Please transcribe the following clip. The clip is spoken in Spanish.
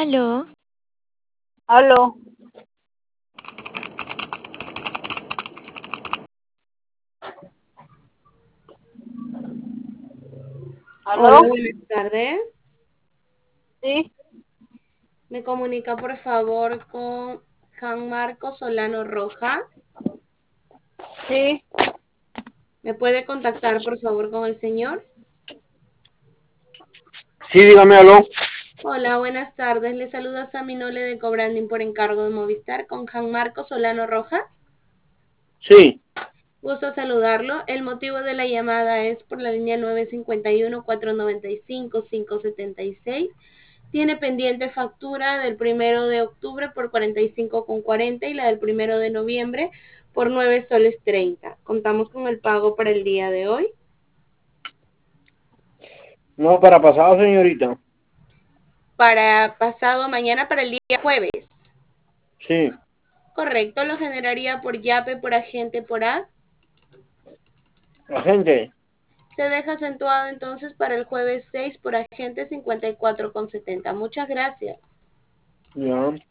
Aló, Aló, Hola, aló, buenas tardes. sí, Me comunica por favor con Juan Marco Solano Rojas. sí, ¿Me puede contactar por favor con el señor? sí, dígame, aló. Hola, buenas tardes. Le saluda Sammy Nole de Cobranding por encargo de Movistar con Juan Marco Solano Rojas. Sí, Gusto saludarlo. El motivo de la llamada es por la línea 951-495-576. Tiene pendiente factura del 1 de octubre por 45,40 y la del 1 de noviembre por 9 soles 30. Contamos con el pago para el día de hoy. no, para pasado, señorita. Para pasado mañana, para el día jueves. Sí, Correcto, lo generaría por YAPE, por agente, por A. la gente, Se deja acentuado entonces para el jueves 6 por agente 54,70. Muchas gracias. ya.